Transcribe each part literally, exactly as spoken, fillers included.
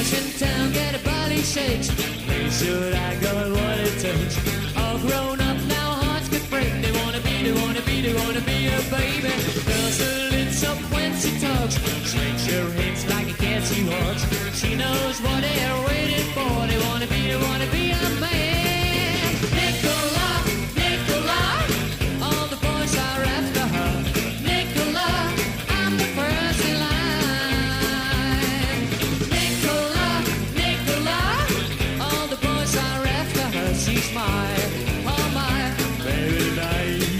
boys in town get a body shakes. Make sure I got what it takes. All grown up now, hearts could break. They wanna be, they wanna be, they wanna be a baby. Curls her lips up when she talks. Shakes her hips like a cat she walks. She knows what they're waiting for. They wanna be, they wanna be a man. Nicola, Nicola, all the boys are after her. Nicola, I'm the first in line. Nicola, Nicola, all the boys are after her. She's my, oh my, baby tonight.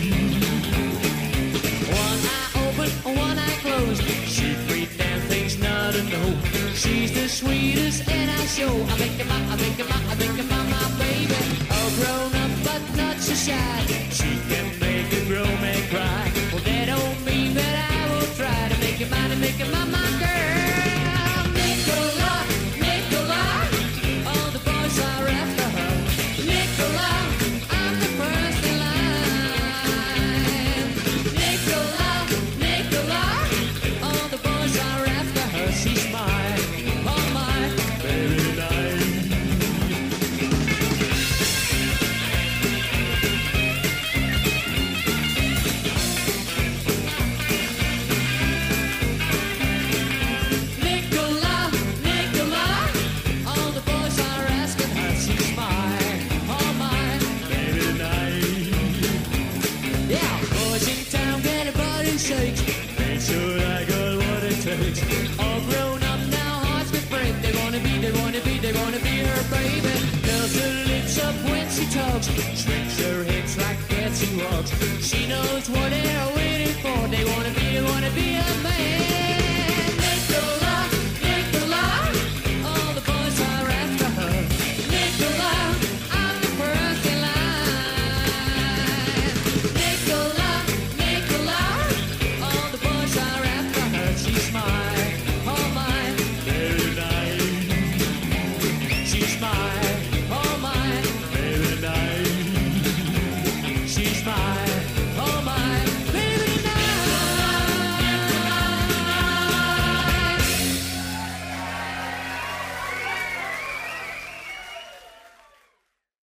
One eye open, one eye closed. She freak damn things not to know. She's the sweetest and I show. I make her my, I make her my, I make her my, my baby. All grown up but not so shy. She can make a grown man cry. Well, that don't mean that I will try to make her mine and make her my, my girl. Nicola, Nicola, all the boys are after her. Nicola, I'm the first in line. Nicola, Nicola, all the boys are after her. She's mine, oh my, baby tonight. Nicola, Nicola, all the boys are asking her. She's mine, oh my, baby tonight. Yeah, boys in town get a body shakes. Make sure I got what it takes. All grown up now, hearts could break. They wanna be, they wanna be, they wanna be her baby. Curls her lips up when she talks. Shrinks her hips like a cat she walks. She knows what they're waiting for. They wanna be, they wanna be a man.